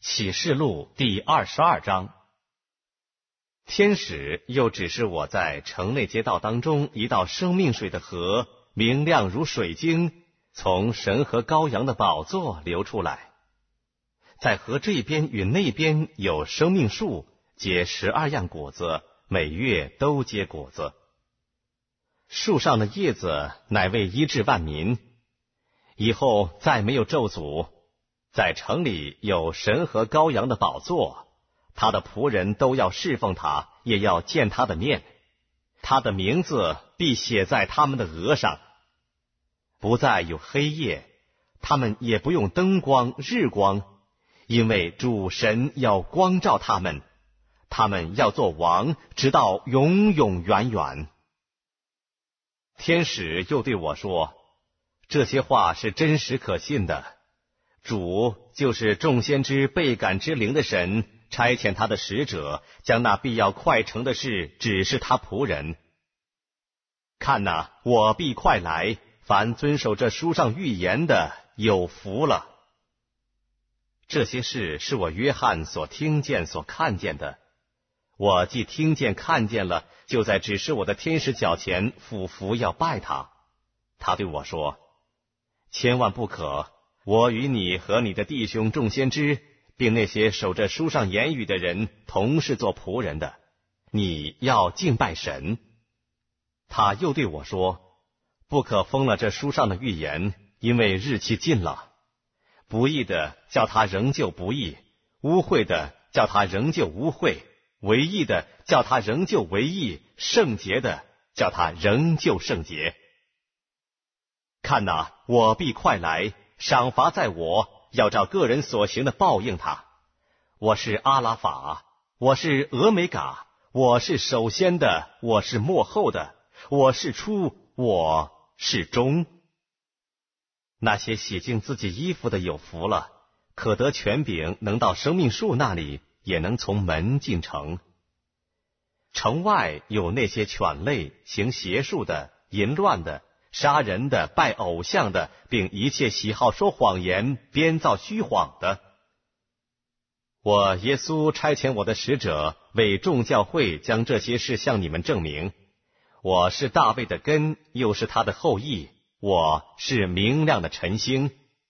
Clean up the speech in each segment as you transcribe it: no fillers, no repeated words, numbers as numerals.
启示录第22章。天使又指示我在城内街道当中一道生命水的河，明亮如水晶，从神和羔羊的宝座流出来。在河这边与那边有生命树，结12样果子，每月都结果子。树上的叶子乃为医治万民。以后再没有咒诅。在城里有神和羔羊的宝座，他的仆人都要侍奉他，也要见他的面。他的名字必写在他们的额上。不再有黑夜，他们也不用灯光、日光，因为主神要光照他们。他们要做王，直到永永远远。天使又对我说，这些话是真实可信的。主就是众先知倍感之灵的神，差遣他的使者，将那必要快成的事指示他仆人。看哪，我必快来，凡遵守这书上预言的，有福了。这些事是我约翰所听见所看见的。我既听见看见了，就在指示我的天使脚前俯伏要拜他。他对我说，千万不可，我与你和你的弟兄众先知，并那些守着书上言语的人，同是做仆人的。你要敬拜神。他又对我说，不可封了这书上的预言，因为日期近了。不义的叫他仍旧不义，污秽的叫他仍旧污秽，为义的叫他仍旧为义，圣洁的叫他仍旧圣洁。看哪，我必快来，赏罚在我，要照个人所行的报应他。我是阿拉法，我是俄美嘎，我是首先的，我是末后的，我是初，我是终。那些洗净自己衣服的有福了，可得权柄，能到生命树那里，也能从门进城。城外有那些犬类、行邪术的、淫乱的、杀人的、拜偶像的，并一切喜好说谎言、编造虚谎的。我耶稣差遣我的使者，为众教会将这些事向你们证明。我是大卫的根，又是他的后裔，我是明亮的晨星。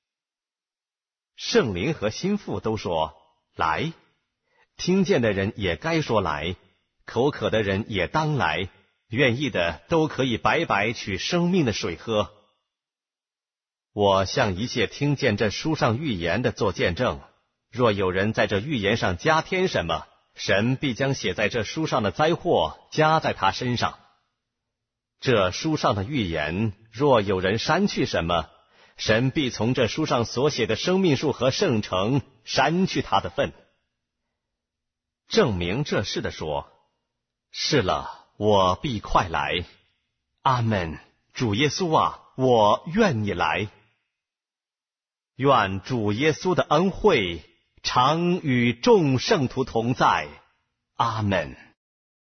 圣灵和心腹都说来，听见的人也该说来，口渴的人也当来，愿意的都可以白白取生命的水喝。我向一切听见这书上预言的做见证，若有人在这预言上加添什么，神必将写在这书上的灾祸加在他身上。这书上的预言，若有人删去什么，神必从这书上所写的生命树和圣城删去他的份。证明这事的说，是了，我必快来。阿们。主耶稣啊，我愿你来。愿主耶稣的恩惠常与众圣徒同在。阿们。